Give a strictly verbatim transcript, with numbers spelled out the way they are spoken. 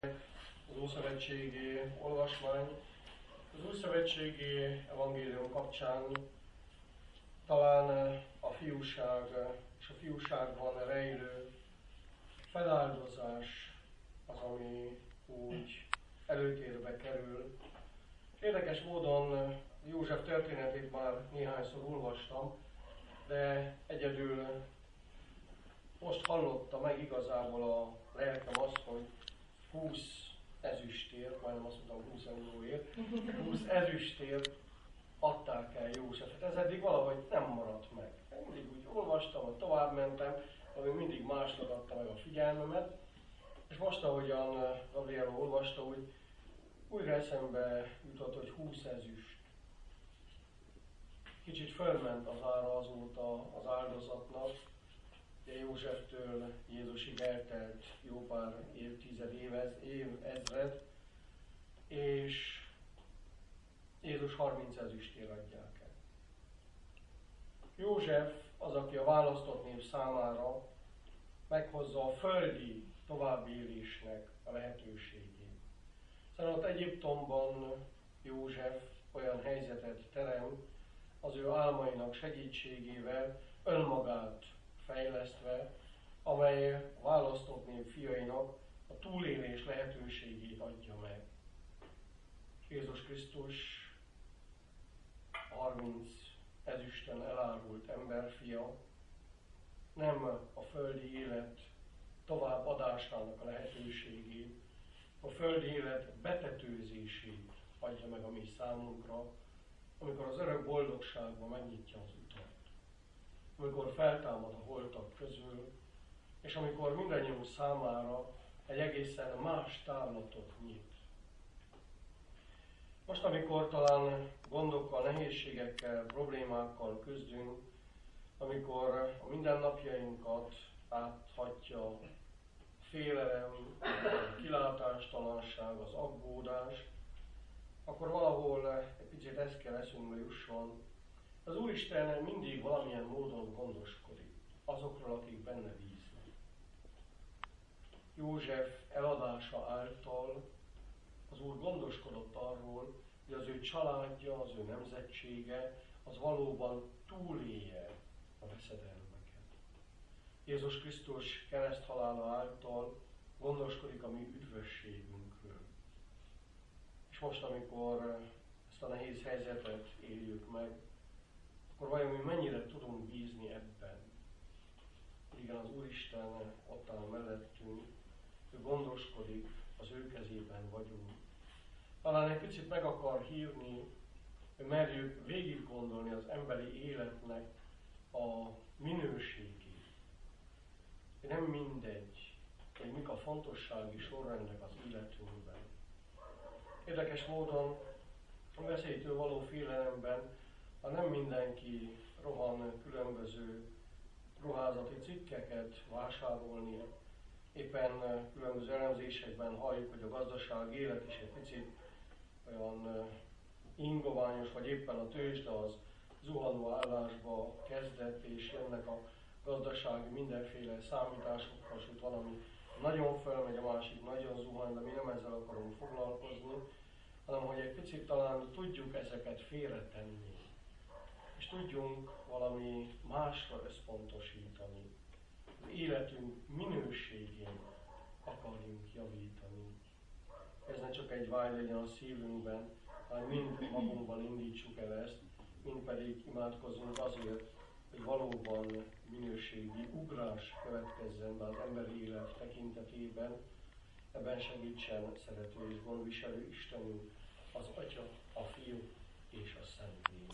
Az Ószövetségi olvasmány. Az Újszövetségi evangélium kapcsán talán a fiúság és a fiúságban rejlő feláldozás az, ami úgy előtérbe kerül. Érdekes módon József történetét már néhányszor olvastam, de egyedül most hallotta meg igazából a lelkem azt, hogy húsz ezüstért, majdnem azt mondtam húsz euróért, húsz ezüstért adták el Józsefet. Ez eddig valahogy nem maradt meg. Én mindig úgy olvastam, tovább mentem, ami mindig másnak adta meg a figyelmemet, és most, ahogyan Gabriela olvasta, úgy újra eszembe jutott, hogy húsz ezüst. Kicsit fölment az ára azóta az áldozatnak, de Józseftől Jézusig eltelt jó pár évtized, évez, év, ezred, és Jézus harminc ezüstért adják el. József az, aki a választott nép számára meghozza a földi továbbélésnek a lehetőségét. Szóval ott Egyiptomban József olyan helyzetet teremt, az ő álmainak segítségével önmagát fejlesztve, amely a választott nép fiainak a túlélés lehetőségét adja meg. Jézus Krisztus harminc ezüsten elárult emberfia nem a földi élet továbbadásának a lehetőségét, a földi élet betetőzését adja meg a mi számunkra, amikor az örök boldogságban megnyitja az utat, amikor feltámad a holtak közül, és amikor mindannyiunk számára egy egészen más távlatot nyit. Most, amikor talán gondokkal, nehézségekkel, problémákkal küzdünk, amikor a mindennapjainkat áthatja a félelem, a kilátástalanság, az aggódás, akkor valahol egy picit ezt kell eszünkbe jusson. Az Úristen mindig valamilyen módon gondoskodik azokról, akik benne bíznak. József eladása által az Úr gondoskodott arról, hogy az ő családja, az ő nemzetsége, az valóban túlélje a veszedelmeket. Jézus Krisztus kereszthalála által gondoskodik a mi üdvösségünkről. És most, amikor ezt a nehéz helyzetet éljük meg, akkor vajon mi mennyire tudunk bízni ebben? Igen, az Úristen ott áll mellettünk, ő gondoskodik, az ő kezében vagyunk. Talán egy picit meg akar hívni, hogy merjük végig gondolni az emberi életnek a minőségét. Nem mindegy, hogy mik a fontossági sorrendek az életünkben. Érdekes módon a veszélytől való félelemben, ha nem mindenki rohan különböző ruházati cikkeket vásárolni, éppen különböző elemzésekben halljuk, hogy a gazdaság élet is egy picit olyan ingoványos, vagy éppen a tőzsde az zuhanó állásba kezdett, és jönnek a gazdasági mindenféle számításokkal, sőt valami nagyon fölmegy, a másik nagyon zuhany, de mi nem ezzel akarunk foglalkozni, hanem hogy egy picit talán tudjuk ezeket félretenni, és tudjunk valami másra összpontosítani. Az életünk minőségén akarjunk javítani. Ez ne csak egy vágy legyen a szívünkben, hanem mind magunkban indítsuk el ezt, mind pedig imádkozzunk azért, hogy valóban minőségi ugrás következzen be az emberi élet tekintetében. Ebben segítsen szerető és gondviselő Istenünk, az Atya, a Fiú és a Szentlélek.